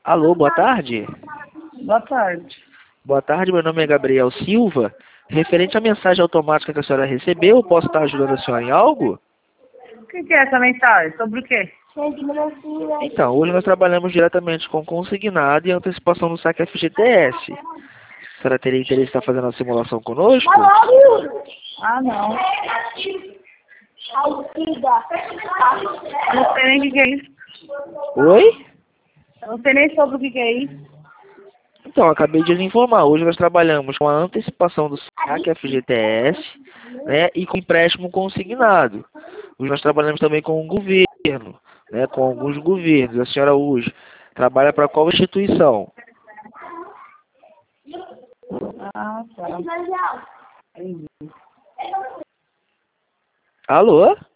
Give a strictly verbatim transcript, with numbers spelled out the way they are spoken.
Alô, boa tarde. Boa tarde. Boa tarde, meu nome é Gabriel Silva. Referente à mensagem automática que a senhora recebeu, posso estar ajudando a senhora em algo? O que, que é essa mensagem? Sobre o quê? Então, hoje nós trabalhamos diretamente com consignado e antecipação do saque F G T S. A senhora teria interesse em estar fazendo a simulação conosco? Ah, não. Eu não sei nem o que, que é isso. Oi? Eu não sei nem sobre o que, que é isso. Então, acabei de lhe informar. Hoje nós trabalhamos com a antecipação do saque F G T S, né, e com empréstimo consignado. Hoje nós trabalhamos também com o governo, né, com alguns governos. A senhora hoje trabalha para qual instituição? Ah, tá. Alô?